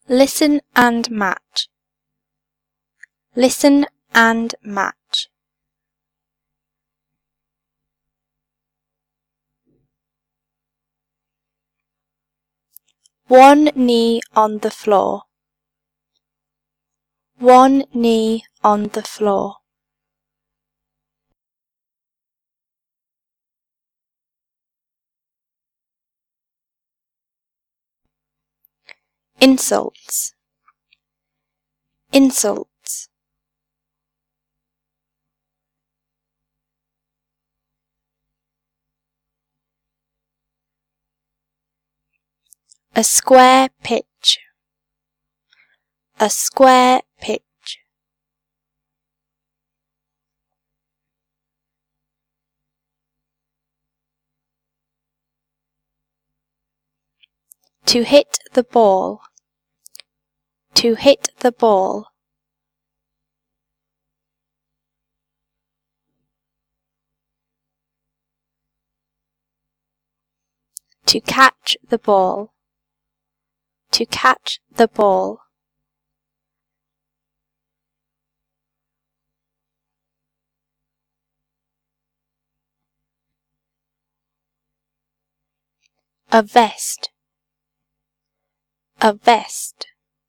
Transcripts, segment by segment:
Listen and match. Listen and match. One knee on the floor. One knee on the floor. Insults. Insults. A square pitch. A square pitch. To hit the ball. To hit the ball. To catch the ball. To catch the ball. A vest. A vest.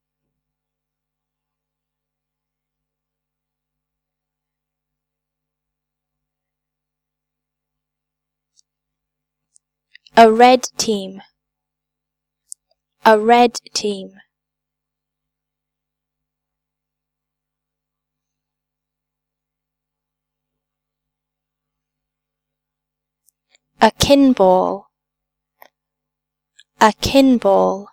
A red team. A red team. A kinball. A kinball.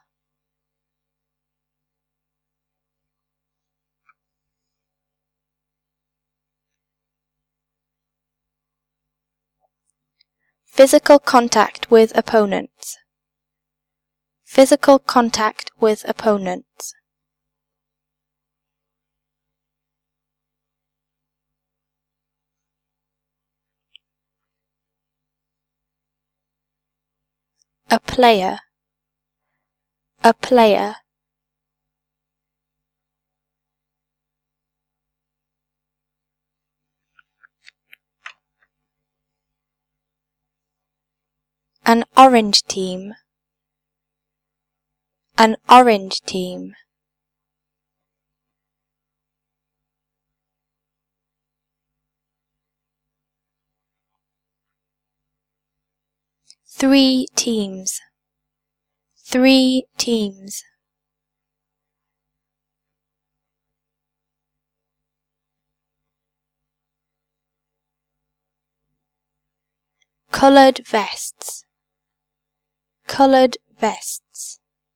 Physical contact with opponents. Physical contact with opponents. A player. A player. An orange team. An orange team. Three teams. Three teams. Coloured vests. Coloured vests.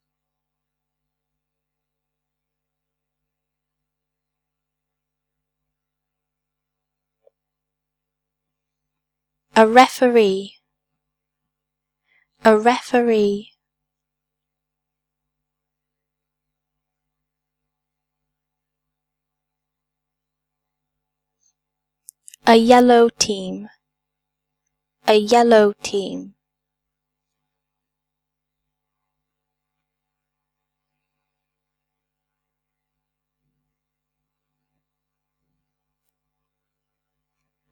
A referee. A referee. A yellow team. A yellow team.